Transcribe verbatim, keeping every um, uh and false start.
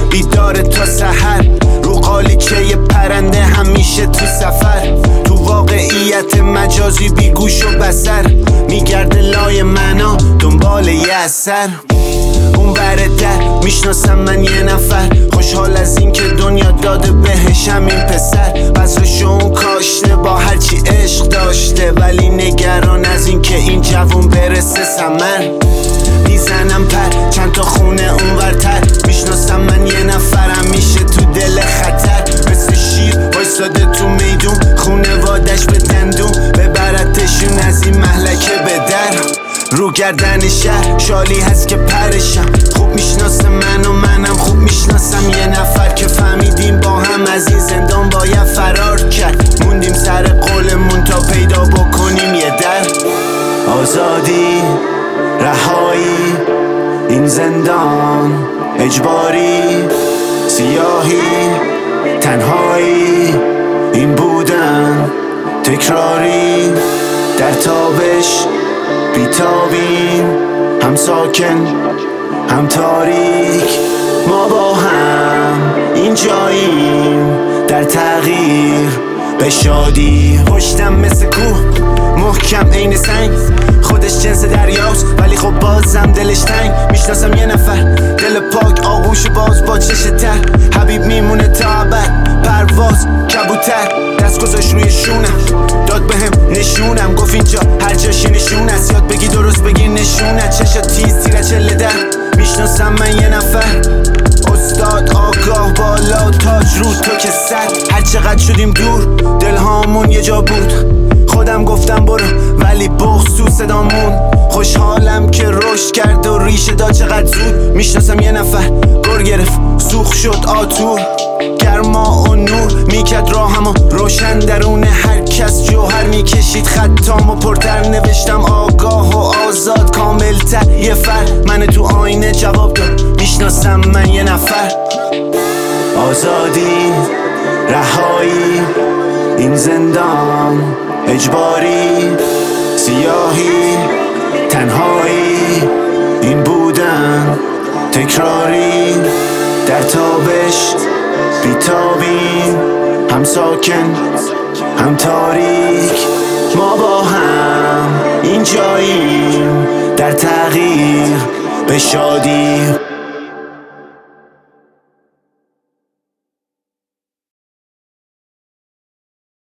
بیدار تا سحر، رو قالیچه یه پرنده همیشه تو سفر. تو واقعیت مجازی بی گوش و بصر، میگرده لای منا دنبال یه اثر. اون برده میشناسم من یه نفر، خوشحال از این که دنیا داده بهش همین پسر. بذرشو اون کاشته با هرچی عشق داشته، ولی نگران از این که این جوون برسه ثمر. میزنم پر چند تا خونه اون ورتر، میشناسم من یه نفرم میشه تو دل خطر. مثل شیر وایساده تو میدون، خونوادش به دندون، ببرتشون از این محلکه به در. رو گردن شهر شالی هست که پرشم، خوب میشناسه من و منم خوب میشناسم یه نفر که فهمیدیم با هم از این زندان باید فرار کرد. موندیم سر قولمون تا پیدا بکنیم یه در. آزادی، رهایی، این زندان اجباری، سیاهی، تنهایی، این بودن تکراری. در تابش بیتابیم، هم ساکن هم تاریک، ما با هم اینجاییم در تغییر به شادی. پشتم مثل کوه محکم عین سنگ، خودش جنس دریاست ولی خب بازم دلش تنگ. میشناسم یه نفر دل پاک آغوش باز با چش تر، حبیب میمونه تا ابد پرواز کبوتر. دست گذاشت روی شونم داد بهم نشونم، گفت اینجا هر جاش نشون است، یاد بگی درست بگی نشونه. چشا تیز تیره چله در، میشناسم من یه نفر استاد آگاه بالا تاج رو تو که سر. هر چقدر شدیم دور دلهامون یه جا بود، خودم گفتم برو ولی بغض تو صدامون. خوشحالم که رشد کرد و ریشه داد چقدر زود. میشناسم یه نفر گر گرفت سوخ شد آتور، گرما و نور میکرد راهمو روشن. درون هر کس جوهر میکشید خطام و پرتر، نوشتم آگاه و آزاد کاملتر. یه فر من تو آینه جواب داد، میشناسم من یه نفر. آزادی، رهایی، این زندان اجباری، سیاهی، تنهایی، این بودن تکراری. در تابش بیتابیم، هم ساکن هم تاریک، ما با هم اینجاییم در تغییر به شادی.